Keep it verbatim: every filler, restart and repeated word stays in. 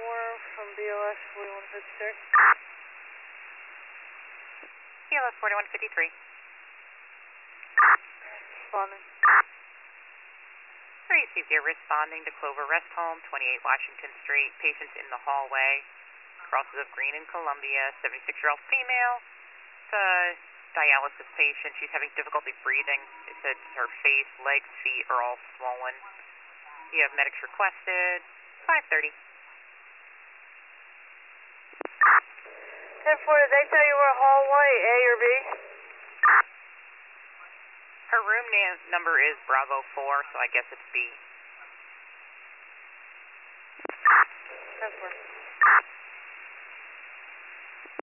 four from B L S forty-one fifty-three. B L S forty-one fifty-three. Responding. Received here responding to Clover Rest Home, twenty-eight Washington Street. Patients in the hallway. Crosses of Green and Columbia. seventy-six-year-old female. It's a dialysis patient. She's having difficulty breathing. It said her face, legs, feet are all swollen. You have medics requested. five thirty. ten four, did they tell you where hallway, A or B? Her room na- number is Bravo four, so I guess it's B.